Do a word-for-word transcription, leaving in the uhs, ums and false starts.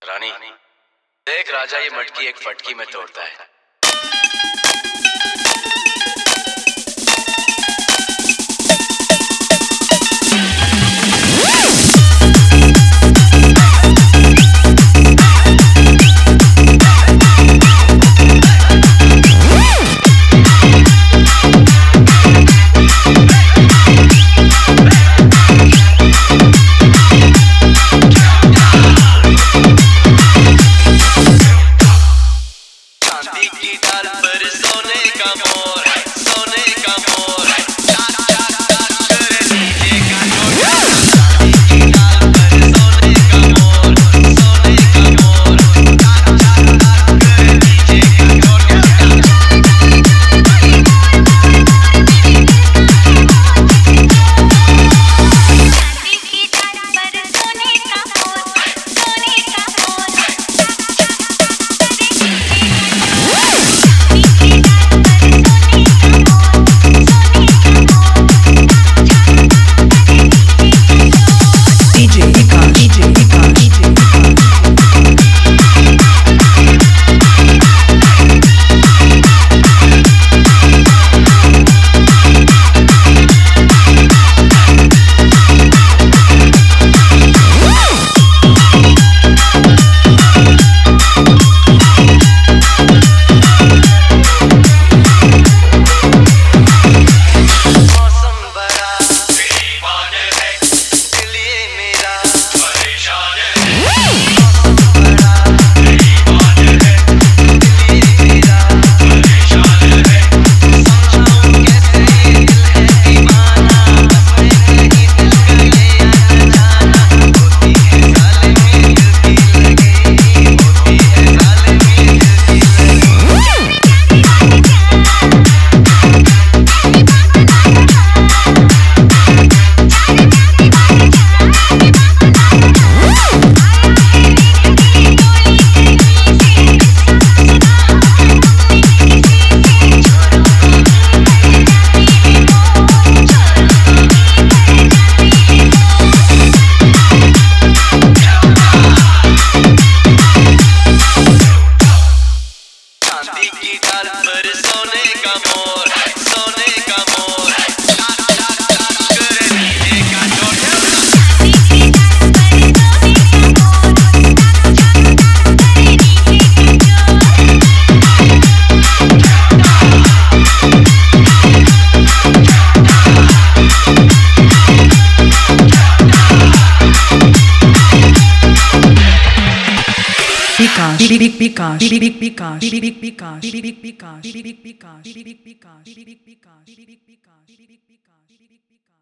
रानी देख, राजा ये मटकी एक फटकी में तोड़ता है। की डाल पर सोने का मोर, सोने का मोर, टाक टाक टाक करे नीचे का टोटा। की डाल पर सोने का मोर, सोने का मोर, टाक टाक टाक करे नीचे का टोटा। की डाल पर सोने का मोर, सोने का मोर, टाक टाक टाक करे नीचे का टोटा। Pika, big pika, big pika, big pika, big pika, big pika, big pika, big pika, big pika, big pika, big pika, big pika, big pika.